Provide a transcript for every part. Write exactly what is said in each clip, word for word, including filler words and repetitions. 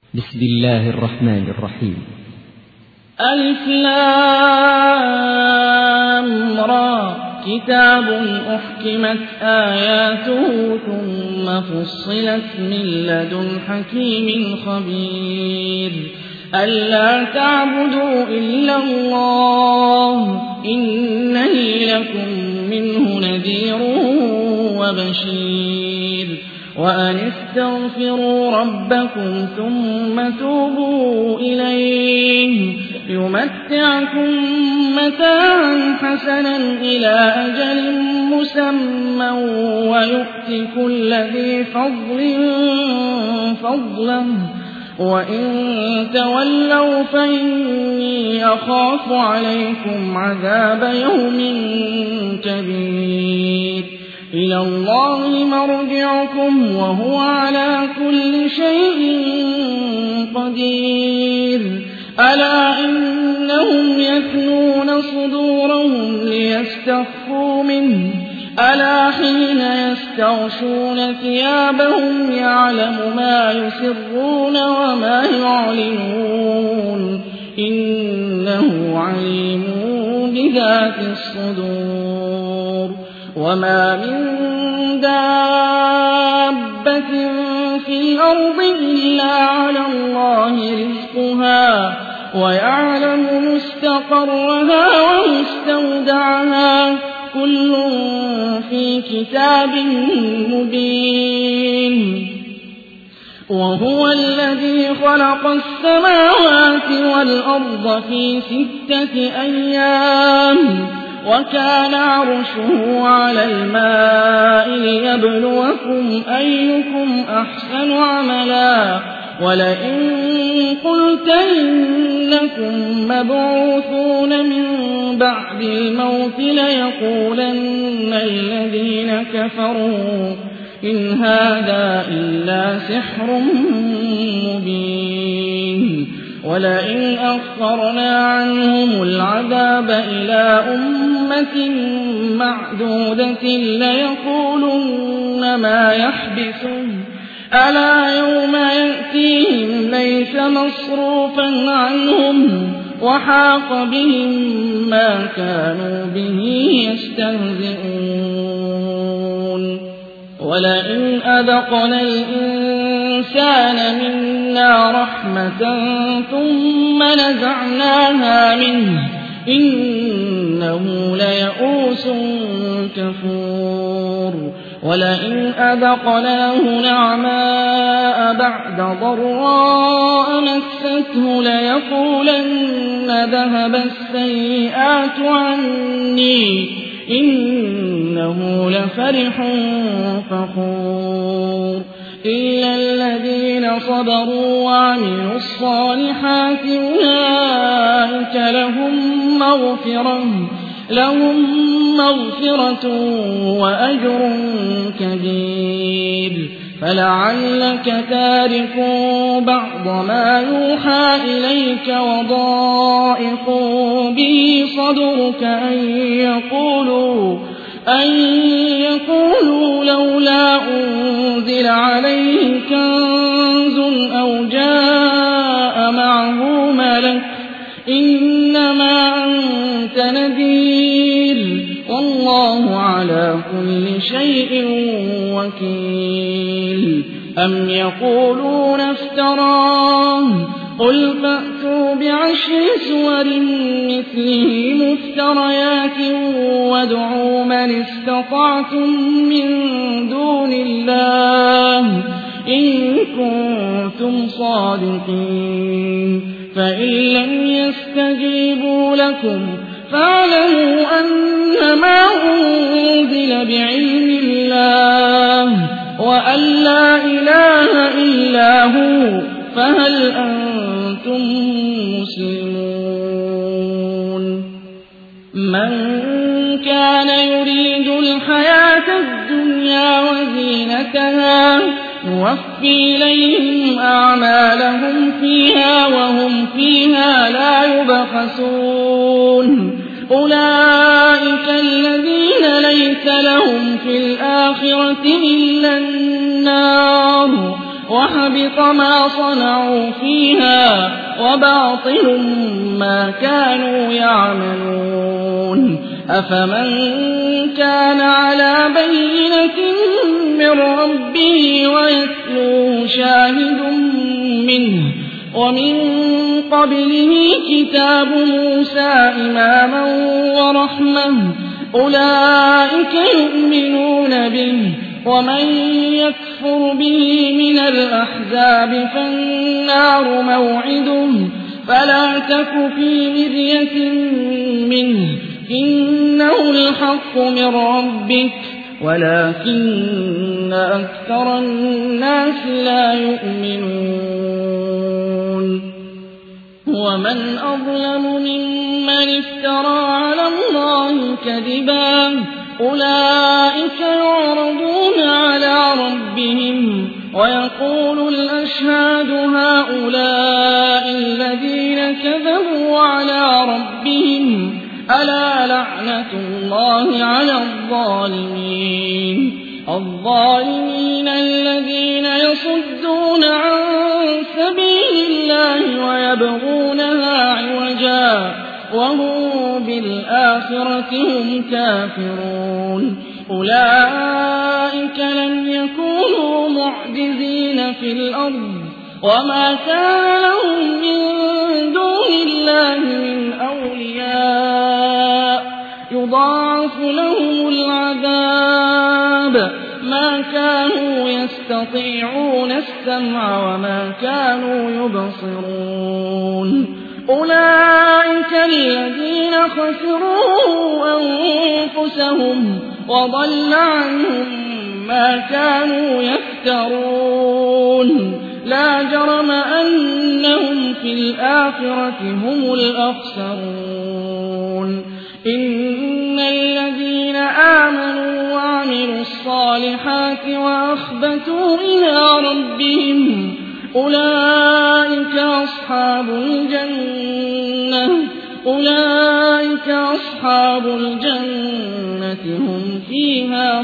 بسم الله الرحمن الرحيم. ألف لام را كتاب أحكمت آياته ثم فصلت من لدن حكيم خبير ألا تعبدوا إلا الله إنني لكم منه نذير وبشير وأن استغفروا ربكم ثم توبوا إليه يمتعكم متاعا حسنا إلى أجل مسمى ويؤت كل ذي فضل فضله وإن تولوا فإني أخاف عليكم عذاب يوم كبير إلى الله مرجعكم وهو على كل شيء قدير ألا إنهم يثنون صدورهم ليستخفوا منه ألا حين يستغشون ثيابهم يعلم ما يسرون وما يعلنون إنه عليم بذات الصدور وما من دابة في الأرض إلا على الله رزقها ويعلم مستقرها ومستودعها كل في كتاب مبين وهو الذي خلق السماوات والأرض في ستة أيام وكان عرشه على الماء ليبلوكم أيكم أحسن عملا ولئن قلت إنكم مبعوثون من بعد الموت ليقولن الذين كفروا إن هذا إلا سحر مبين ولئن أخرنا عنهم العذاب إلى أمة معدودة ليقولن ما يحبسه ألا يوم يأتيهم ليس مصروفا عنهم وحاق بهم ما كانوا به يستهزئون ولئن أذقنا الإنسان منا رحمة ثم نزعناها منه إنه ليئوس كفور ولئن أذقناه نعماء بعد ضراء مسته ليقولن ذهب السيئات عني إنه لفرح فخور إلا الذين صبروا وعملوا الصالحات أولئك لهم مغفرة لهم مغفرة وأجر كبير فلعلك تارك بعض ما يوحى إليك وضائق به صدرك أن يقولوا أن يقولوا لولا أنزل عليه كنز أو جاء معه ملك إنما أنت نذير والله على كل شيء وكيل أم يقولون افتراه قل فأتوا بعشر سور مثله مفتريات وادعوا من استطعتم من دون الله إن كنتم صادقين فإن لم يستجيبوا لكم فاعلموا أنما أنزل بعلم الله وأن لا إله إلا هو فهل أنتم مسلمون من كان يريد الحياة الدنيا وزينتها نوفي إليهم أعمالهم فيها وهم فيها لا يبخسون أولئك الذين ليس لهم في الآخرة إلا النار وحبط ما صنعوا فيها وباطل ما كانوا يعملون أفمن كان على بينة من ربه ويتلوه شاهد منه ومن قبله كتاب موسى إماما ورحمة أولئك يؤمنون به ومن يكفر به من الأحزاب فالنار موعده فلا تك في مرية منه إنه الحق من ربك ولكن أكثر الناس لا يؤمنون ومن أظلم ممن افترى على الله كذبا أولئك يعرضون على ربهم ويقول الأشهاد هؤلاء الذين كذبوا على ربهم ألا لعنة الله على الظالمين الظالمين الذين يصدون عن سبيل الله ويبغونها عوجا وهم بالآخرة هم كافرون أولئك لم يكونوا معجزين في الأرض وما كان لهم من دون الله من أولياء يضاعف لهم العذاب ما كانوا يستطيعون السمع وما كانوا يبصرون أولئك الذين خسروا أنفسهم وضل عنهم ما كانوا يفترون لا جرم أنهم في الآخرة هم الأخسرون إن الذين آمنوا وعملوا الصالحات وأخبتوا إلى ربهم أولئك أصحاب الجنة أولئك أصحاب الجنة هم فيها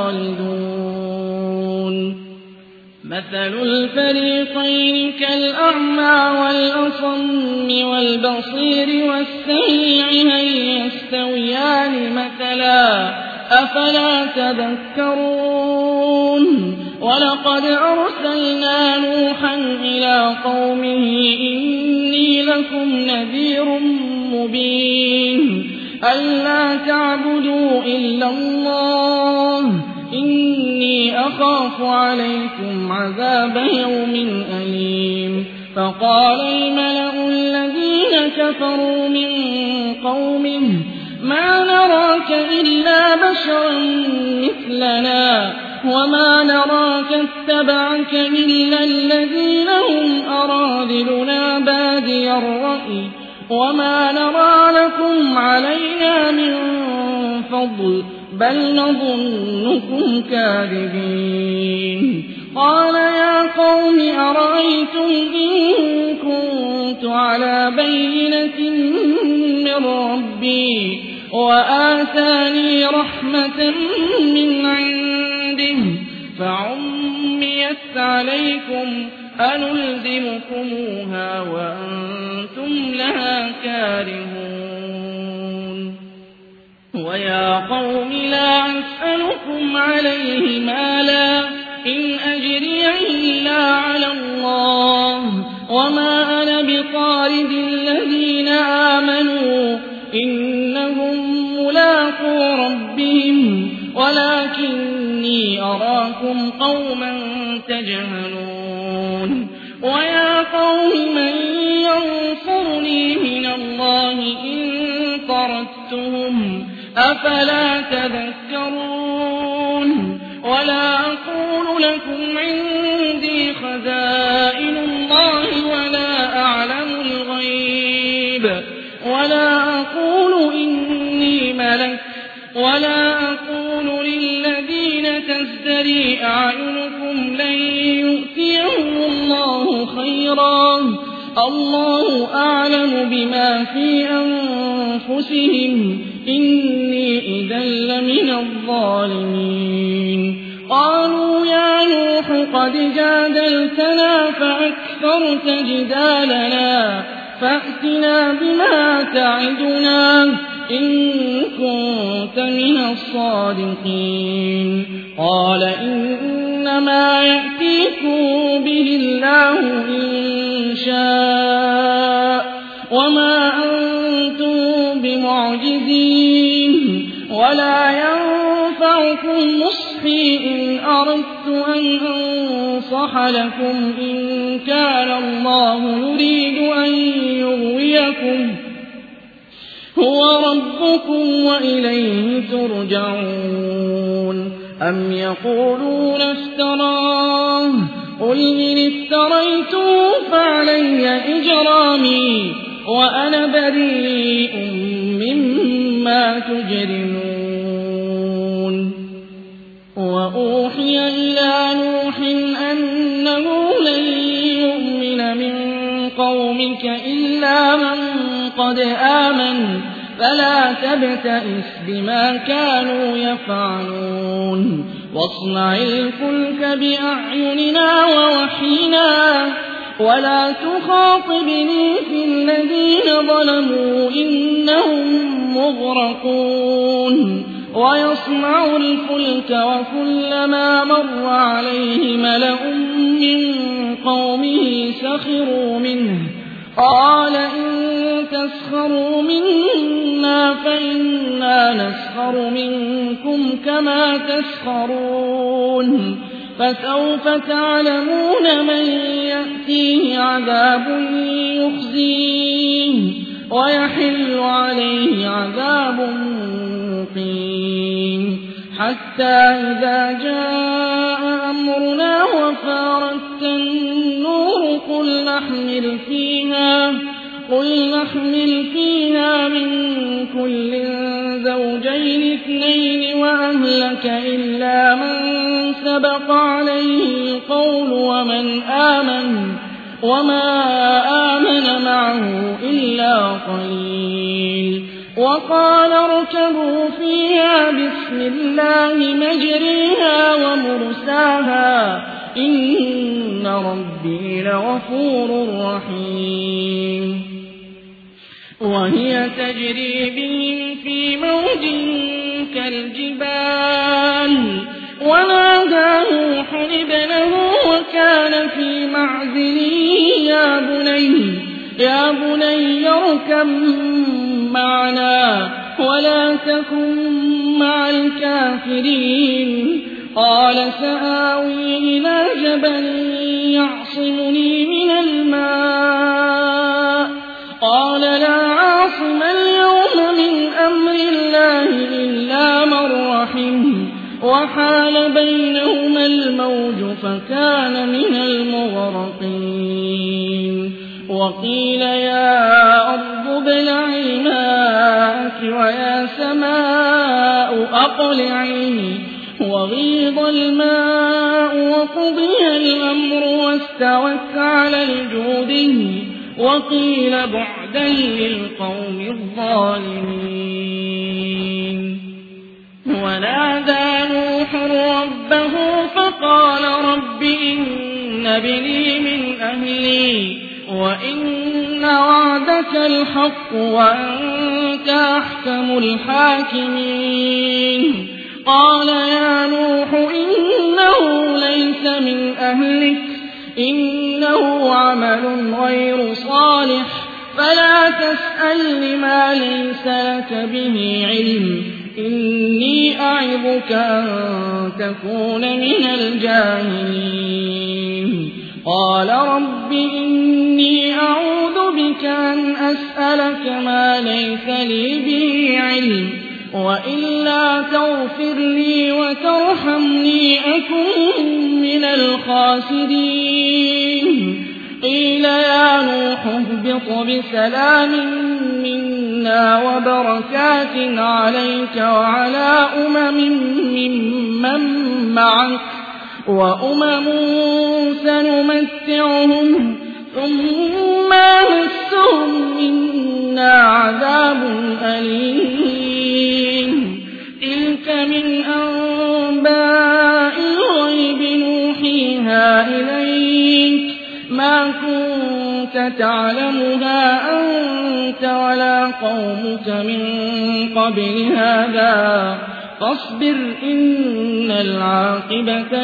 خالدون مثل الفريقين كالأعمى والأصم والبصير والسميع هل يستويان مثلا أفلا تذكرون ولقد أرسلنا نوحا إلى قومه إني لكم نذير مبين ألا تعبدوا إلا الله إني أخاف عليكم عذاب يوم أليم فقال الملأ الذين كفروا من قومه ما نراك إلا بشرا مثلنا وما نراك اتبعك إلا الذين هم أراذلنا بادي الرأي وما نرى لكم علينا من فضل بل نظنكم كاذبين قال يا قوم أرأيتم إن كنت على بينة من ربي وآتاني رحمة من عنده فعميت عليكم أنلزمكموها وأنتم لها كارهون ويا قوم لا أسألكم عليه مالا إن أجري إلا على الله وما أنا بطارد الذين آمنوا إنهم ملاقو ربهم ولكني أراكم قوما تجهلون ويا قوم من ينصرني من الله إن طردتهم أفلا تذكرون ولا أقول لكم عندي خزائن الله ولا أعلم الغيب ولا أقول إني ملك ولا أقول للذين تزدري أعينكم لن يؤتيهم الله خيرا الله أعلم بما في أنفسهم إني إذا لمن الظالمين قالوا يا نوح قد جادلتنا فأكثرت جدالنا فأتنا بما تعدنا إن كنت من الصادقين قال إنما يأتيكم به الله إن شاء وما أنتم بمعجزين ولا ينفعكم نصحي إن أردت أن أنصح لكم إن كان الله يريد أن يغويكم هو ربكم وإليه ترجعون أم يقولون افتراه قل إن افتريته فعلي إجرامي وأنا بريء مما تجرمون وأوحي إلى نوح أنه لن يؤمن من قومك إلا من قد آمن فلا تبتئس بما كانوا يفعلون واصنع الفلك بأعيننا ووحينا ولا تخاطبني في الذين ظلموا إنهم مغرقون ويصنع الفلك وكلما مر عليه ملأ من قومه سخروا منه قال إن تسخروا منا فإنا نسخر منكم كما تسخرون فسوف تعلمون من يأتيه عذاب يخزيه ويحل عليه عذاب مقيم حتى إذا جاء أمرنا وفارت النور قل نحمل فيها قل نحمل فيها من كل زوجين اثنين وأهلك إلا من سبق عليه القول ومن آمن وما آمن معه إلا قليل وقال اركبوا فيها بسم الله مجريها ومرساها إن ربي لغفور رحيم وهي تجري بهم في موج كالجبال ونادى نوح ابنه وكان في معزل يا بني يا بني اركب معنا ولا تكن مع الكافرين قال سآوي إلى جبل يعصمني من الماء قال لا عاصم اليوم من أمر الله إلا من رحم وحال بينهما الموج فكان من المغرقين وقيل يا أرض ابلعي ماءك ويا سماء أقلعي وغيض الماء وقضي الأمر واستوت على الجود وقيل بعدا للقوم الظالمين ونادى نوح ربه فقال رب إن ابني من أهلي وإن وعدك الحق وأنت أحكم الحاكمين قال يا نوح إنه ليس من أهلك إنه عمل غير صالح فلا تسأل ما ليس لك به علم إني أعظك أن تكون من الجاهلين قال رب إني أعوذ بك أن أسألك ما ليس لي به علم وإلا تغفر لي وترحمني أكن من الخاسرين قيل يا نوح اهبط بسلام منا وبركات عليك وعلى أمم ممن معك وأمم سنمتعهم ثم مسهم منا عذاب أليم تلك من أنباء كنت تعلمها أنت ولا قومك من قبل هذا فاصبر إن العاقبة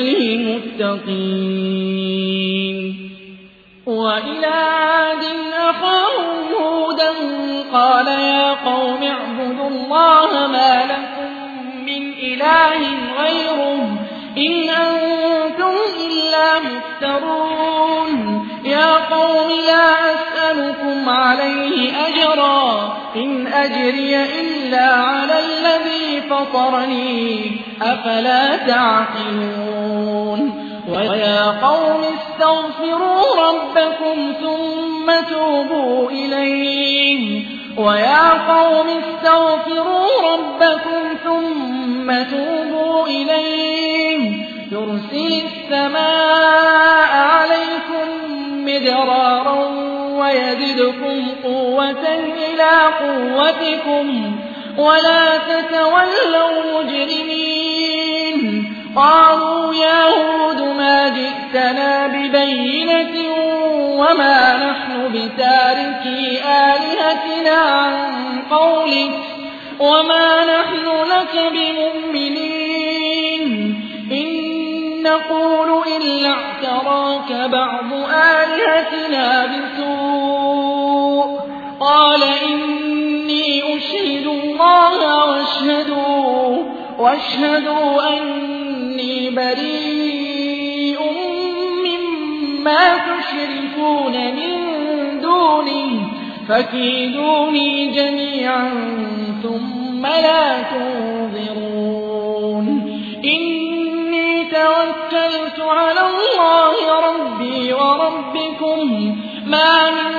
للمتقين. وإلى عاد أخاهم هودا قال يا قوم اعبدوا الله ما لكم من إله غيره إن أنتم إلا مفترون. يا قوم لا أسألكم عليه أجرا إن أجري إلا على الذي فطرني أفلا تعقلون. ويا قوم استغفروا ربكم ثم توبوا إليه ويا قوم استغفروا ربكم ثم توبوا إليه يرسل السماء عليكم مدرارا ويزدكم قوة إلى قوتكم ولا تتولوا مجرمين. قالوا يا هود ما جئتنا ببينة وما نحن بتاركي آلهتنا عن قولك وما نحن لك بمؤمنين إن نقول إلا اعتراك بعض آلهتنا بسوء. قال إني أشهد الله واشهدوا, واشهدوا أني بريء مما تشركون من دونه فكيدوني جميعا ثم لا تنظرون. إني توكلت على الله ربي وربكم ما من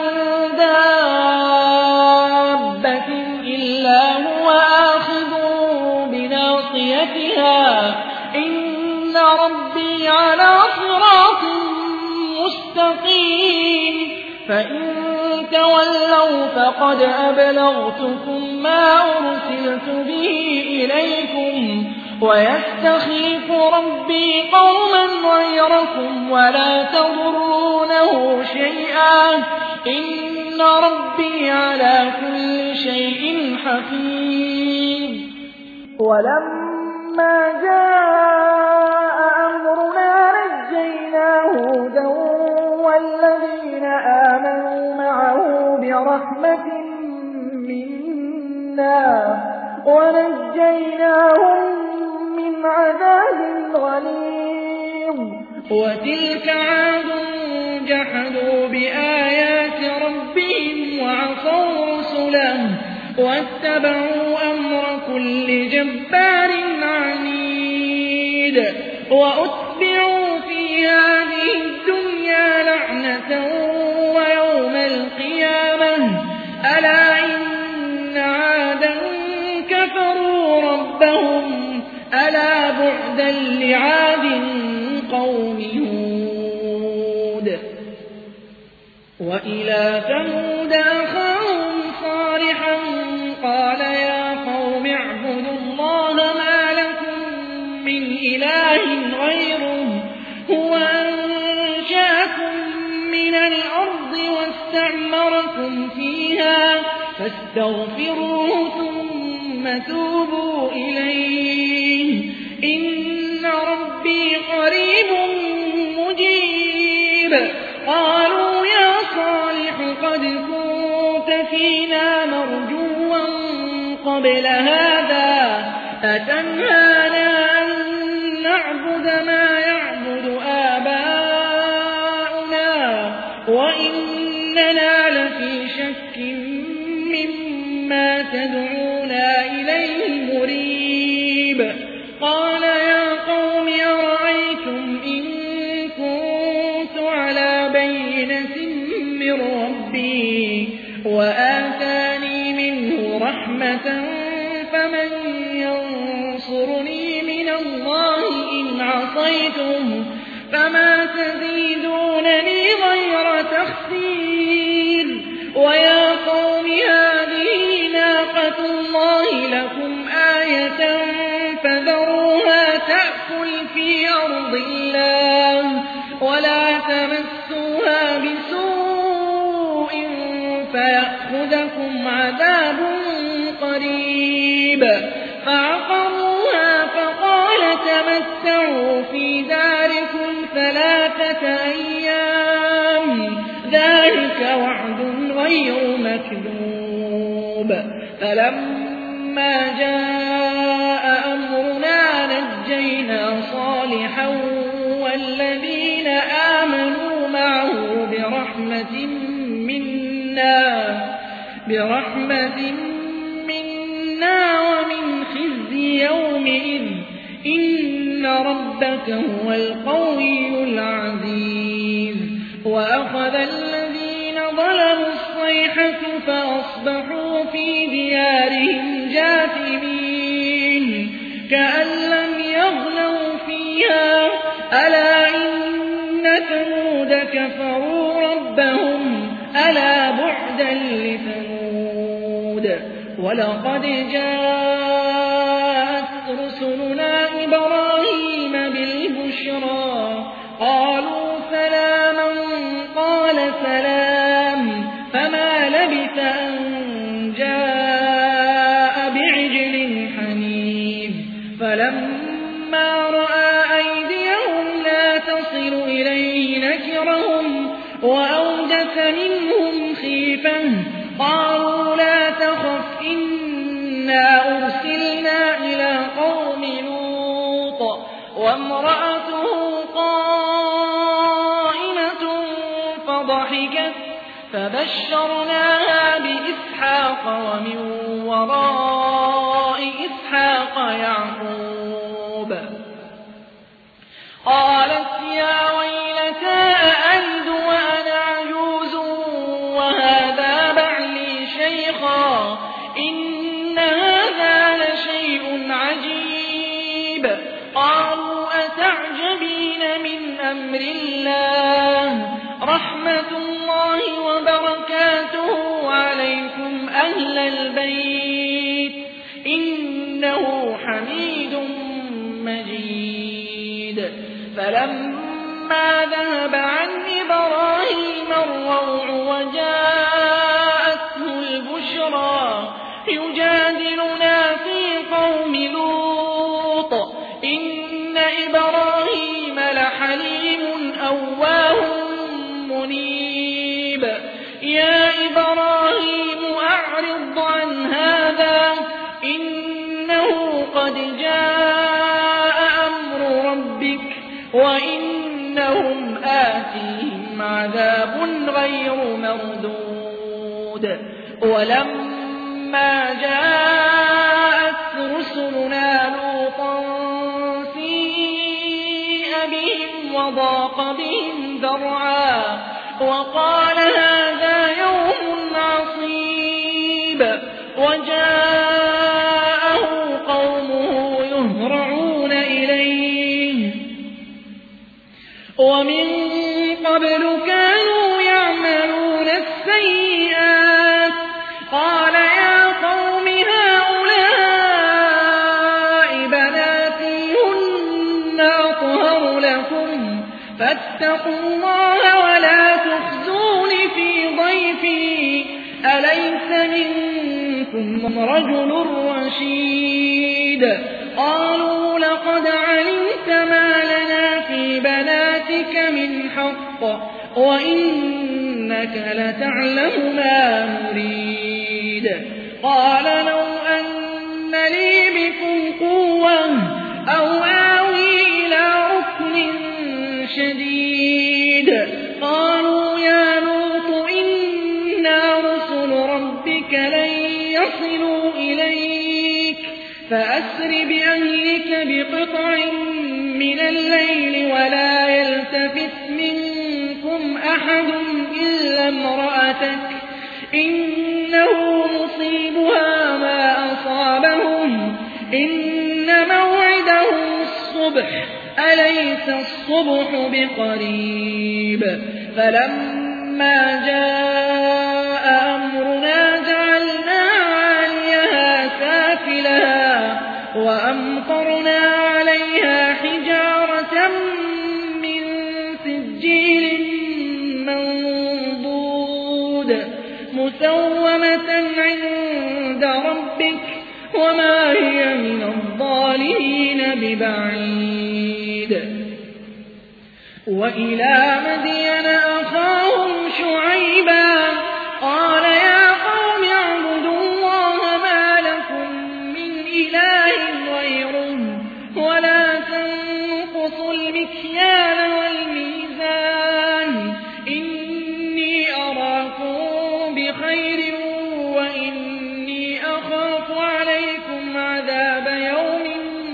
دابة إلا هو آخذ بناصيتها إن ربي على صراط مستقيم. فإن تولوا فقد أبلغتكم ما أرسلت به إليكم ويستخيف ربي قوما غيركم ولا تضرونه شيئا إن ربي على كل شيء حفيظ. ولما جاء أمرنا نجينا هودا والذين آمنوا معه برحمة منا ونجيناهم من عذاب غليظ. وتلك عاد جحدوا بآيات ربهم وعصوا رسله واتبعوا أمر كل جبار عنيد. وأتبعوا في هذه الدنيا لعنة ويوم القيامة ألا إن عادا كفروا ربهم ألا بعدا لعاد قوم هود. وإلى ثمود أخاهم صالحا قال يا قوم اعبدوا الله ما لكم من إله غيره هو أنشأكم من الأرض واستعمركم فيها فاستغفروه ثم توبوا إليه إن ربي قريب مجيب. قالوا يا صالح قد كنت فينا مرجوا قبل هذا أتنهانا أن نعبد ما يعبد آباؤنا وإننا لفي شك مما تدعونا إليه مريب. قال يا قوم أرأيتم إن كنت على بينة من ربي وآتاني منه رحمة فمن ينصرني من الله إن عصيته فما تزيدونني غير تخسير. ويا قوم هذه ناقة الله لكم آية فذروها تأكل في أرض الله ولا تمسوها بسوء فيأخذكم عذاب قريب فعقروها فقال تمتعوا في داركم ثلاثة أيام ذلك وعد غير مكذوب فلما جاء أمرنا نجينا صالحا والذين آمنوا معه برحمة منا برحمة منا ومن خزي يومئذ إن ربك هو القوي العزيز وأخذ الذين ظلموا الصيحة فأصبحوا في ديارهم جاثمين كأن لم يغنوا فيها ألا إن ثمود كفروا ربهم ألا بعدا لثمود ولقد جاءت رسلنا إبراهيم بالبشرى قالوا سلاما قال سلام فما لبث أن جاء بعجل حنيذ فلما رأى أيديهم لا تصل إليه نكرهم وأوجس منهم خيفة قالوا لا تخف إنا أرسلنا إلى قوم لوط وامرأته قائمة فضحكت فبشرناها بإسحاق ومن وراء إسحاق يعقوب قالت يا ويلتى أألد وأنا عجوز وهذا بعلي شيخا إن هذا لشيء عجيب قالوا أتعجبين من أمر الله رحمة الله وبركاته عليكم أهل البيت إنه حميد مجيد فلما ذهب عن إبراهيم الروع وجاءته البشرى يجادلنا في قوم لوط إن إبراهيم لحليم أواه منيب يا إبراهيم أعرض عن هذا إنه قد جاء أمر ربك وإنهم آتيهم عذاب غير مردود ولما جاءت رسلنا لوطا سيء بهم وضاق بهم ذرعا وقال هذا يوم عصيب وجاءه قومه يهرعون إليه ومن قبل كانوا يعملون السيئات قال يا قوم هؤلاء بناتي هن أطهر لكم فاتقوا الله ولا تخزون في ضيفي أليس منكم رجل رشيد قالوا لقد علمت ما لنا في بناتك من حق وإنك لتعلم ما نريد قال لو أن لي بكم قوة أو آوي إلى ركن شديد قالوا يا لوط إنا رسل ربك لن يصلوا إليك فأسر بأهلك بقطع من الليل ولا يلتفت منكم أحد إلا امرأتك إنه مصيبها ما أصابهم إن موعدهم الصبح أليس الصبح بقريب فلما جاء أمرنا جعلنا عاليها سافلها وأمطرنا عليها حجارة من سجيل منضود مسومة عند ربك وما هي من الظالمين ببعيد. وإلى مدين أخاهم شعيبا قال يا قوم اعبدوا الله ما لكم من إله غيره ولا تنقصوا المكيال والميزان إني أراكم بخير وإني أخاف عليكم عذاب يوم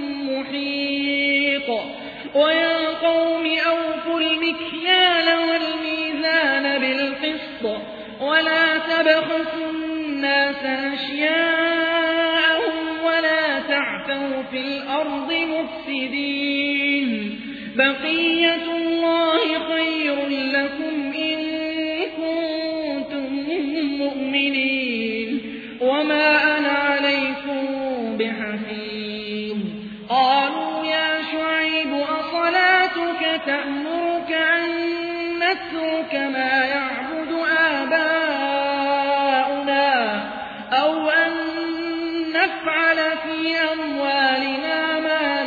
محيط. ويا قوم أوفوا المكيال والميزان بالقسط ولا تبخسوا الناس أشياءهم ولا تعثوا في الأرض مفسدين. بقية الله خير لكم إن كنتم مؤمنين وما أنا عليكم بحفيظ. قالوا يا شعيب أصلاتك تأمرك أن نترك ما يعبد آباؤنا أو أن نفعل في أموالنا ما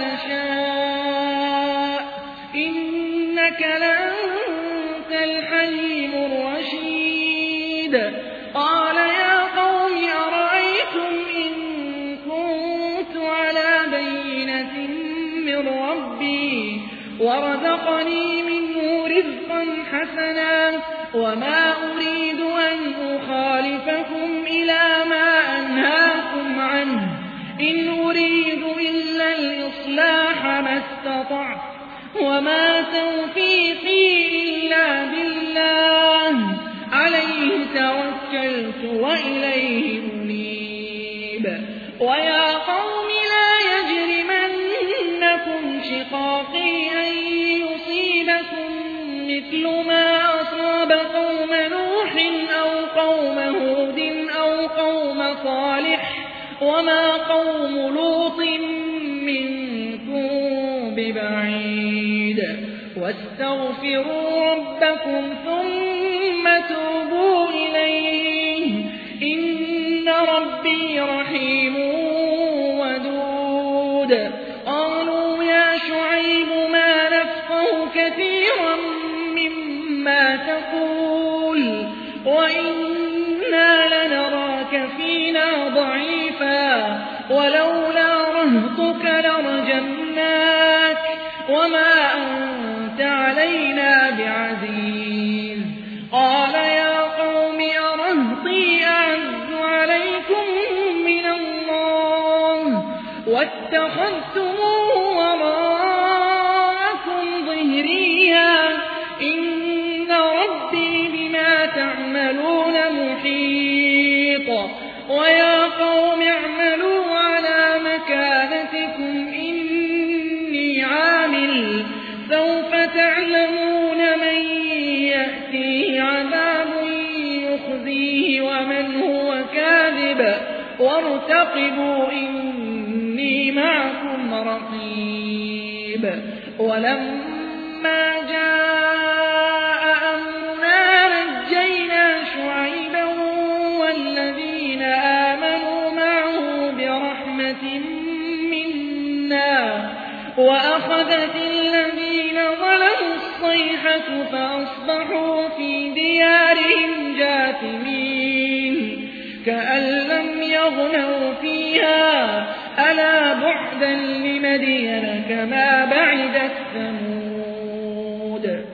نشاء إنك لأنت الحليم الرشيد. قال يا قوم أرأيتم إن كنت على بينة من ربي ورزقني منه رزقا حسنا وما أريد أن أخالفكم إلى ما أنهاكم عنه إن أريد إلا الإصلاح ما استطعت وما توفيقي إلا بالله عليه توكلت وإليه أنيب. ويا قوم لا يجرمنكم شقاقي أن يصيبكم مثل ما أصاب قوم نوح أو قوم هود أو قوم صالح وما قوم لوط منكم ببعيد. واستغفروا ربكم ثم توبوا إليه إن ربي رحيم ودود. قالوا يا شعيب ما نفقه كثيرا مما تقول وإنا لنراك فينا ضعيفا ولولا رهطك لرجمناك وما أنت علينا بعزيز. قال يا قوم أرهطي أعز عليكم من الله واتخذتموه وراءكم ظهريا إن ربي بما تعملون محيط. ويا قوم اعملوا على مكانتكم إني عامل سوف تعلمون من يأتيه عذاب يخزيه ومن هو كاذب وارتقبوا إني معكم رقيب. ولما جاء أمرنا نجينا شعيبا والذين آمنوا معه برحمة منا وأخذت الذين ظلموا الصيحة فأصبحوا في ديارهم جاثمين كأن لم يغنوا فيها ألا بعدا لمدين كما بعدت ثمود.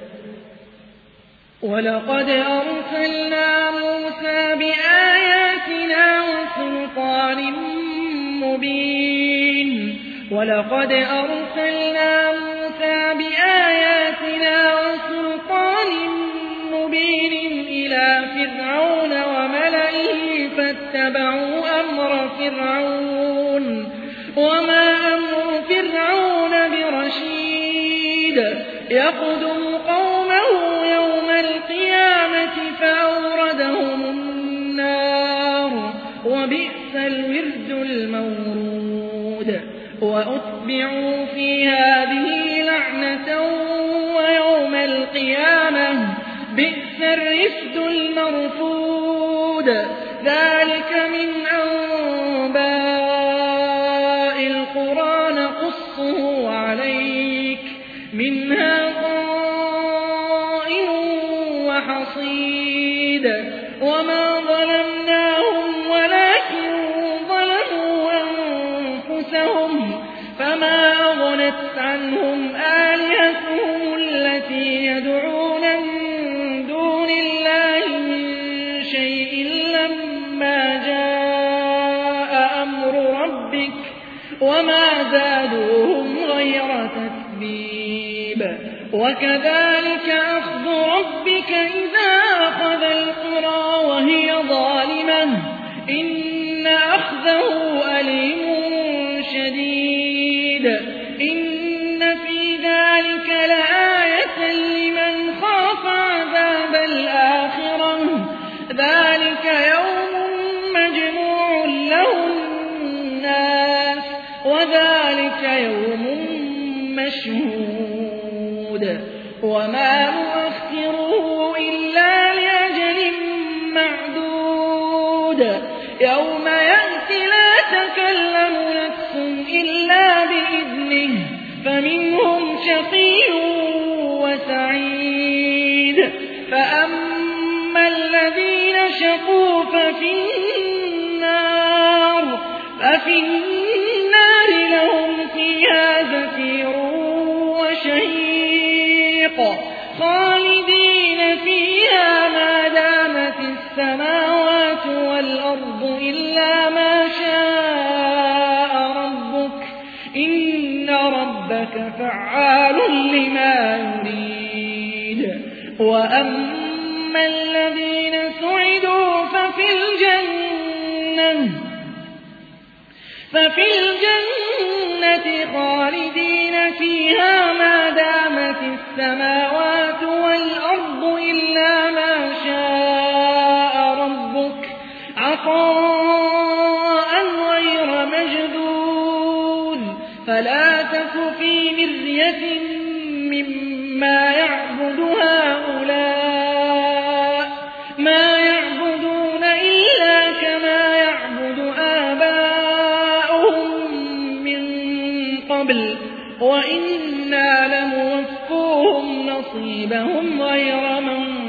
ولقد أرسلنا موسى بآياتنا وسلطان مبين ولقد أرسلنا موسى بآياتنا وسلطان مبين إلى فرعون وملئه فاتبعوا أمر فرعون وما أمر فرعون برشيد. يقدم قومه يوم القيامة فأوردهم النار وبئس الورد المورود. وأتبعوا في هذه لعنة ويوم القيامة بئس الرفد المرفود. ذلك من أنباء القرى نقصه عليك منها قائم وحصيد وما ظلمناهم ولكن ظلموا أنفسهم فما أغنت عنهم آلهتهم التي يدعون من دون الله من شيء لما جاء أمر ربك وما زادوهم غير تتبيب وكذلك أخذ ربك إذا أخذ القرى وهي ظالمة إن أخذه أليم شديد إن في ذلك لآية لمن خاف عذاب الآخرة ذلك يوم مجموع له الناس وذلك يوم مشهود وما نؤخره إلا لأجل معدود يوم يأتي لا تكلم نفس إلا بإذنه فمنهم شقي وسعيد فأما الذين شقوا ففي النار ففي النار لهم فيها زفير وشهيق خالدين فيها ما دامت السماوات والأرض إلا ما شاء ربك إن ربك فعال لما يريد وأما الذين سعدوا ففي الجنة ففي الجنة خالدين فيها ما دامت السماوات والأرض إلا ما شاء ربك عطاء غير مجذوذ فلا تك في مرية مما يعبد هؤلاء ما يعبدون إلا كما يعبد آباؤهم من قبل وإنا لموفوهم نصيبهم غير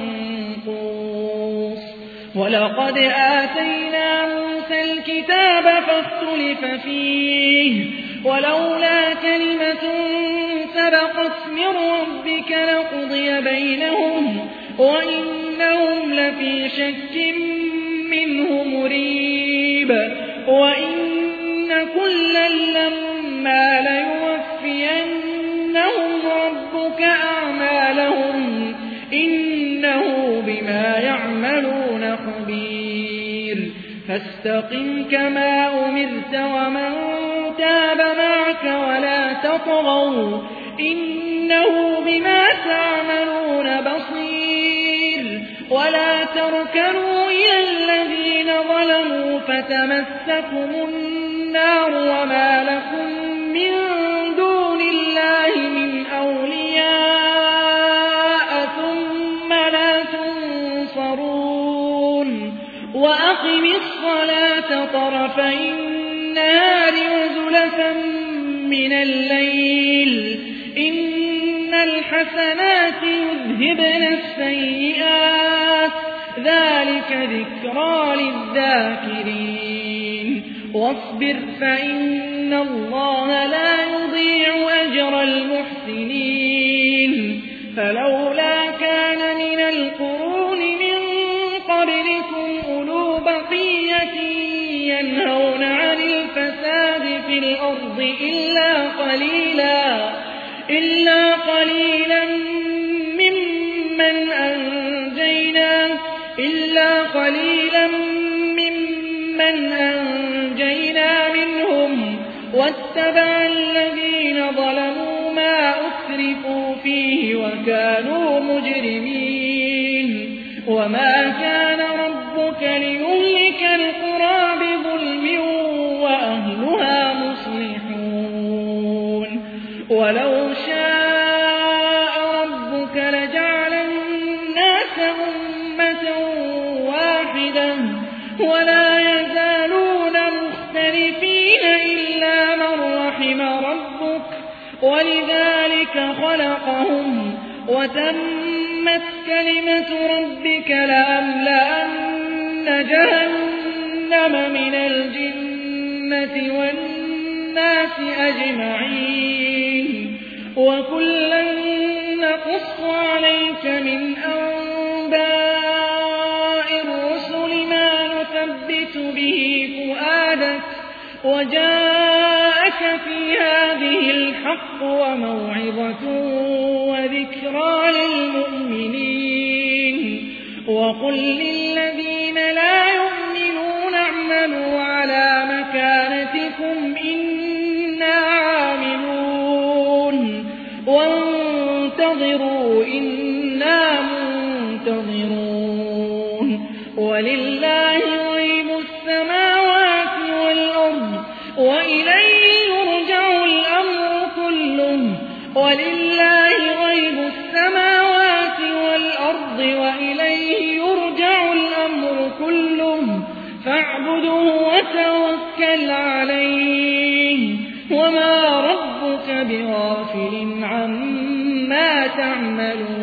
منقوص ولقد آتينا موسى الكتاب فاختلف فيه ولولا كلمة سبقت من ربك لقضي بينهم وإنهم لفي شك منه مريب وإن كلا لما ليوفينهم ربك أعمالهم إنه بما يعملون خبير فاستقم كما أمرت ومن تاب معك ولا تطغوا إنه بما تعملون بصير ولا تركنوا إلى الذين ظلموا فتمسكم النار وما لكم من دون الله من أولياء ثم لا تنصرون وأقم الصلاة طرفي النهار وزلفا من الليل إن الحسنات يذهبن السيئات ذلك ذكرى للذاكرين واصبر فإن الله لا يضيع أجر المحسنين فلولا كان من القرون من قبلكم أولو بقية ينهون عن الفساد في الأرض إلا قليلا إلا قليلا ممن أنجينا إلا قليلا ممن أنجينا منهم واتبع الذين ظلموا ما أسرفوا فيه وكانوا مجرمين وما كان ربك ليهلك القرى بظلم وأهلها مصلحون ولو شاء ربك لجعل الناس أمة واحدة ولا يزالون مختلفين إلا من رحم ربك ولذلك خلقهم وتمت كلمة ربك لأملأن جهنم من الجنة والناس أجمعين وكلا نقص عليك من أنباء الرسل ما نثبت به فؤادك وجاءك في هذه الحق وموعظة وذكرى للمؤمنين وقل للذين لا يؤمنون اعملوا على مكانتكم إنا عاملون وانتظروا إنا منتظرون ولله غيب السماوات والأرض وإليه يرجع الأمر كله ولله غيب السماوات والأرض وإليه يرجع الأمر كله فاعبده وتوكل عليه وما ربك بغافل عما تعملون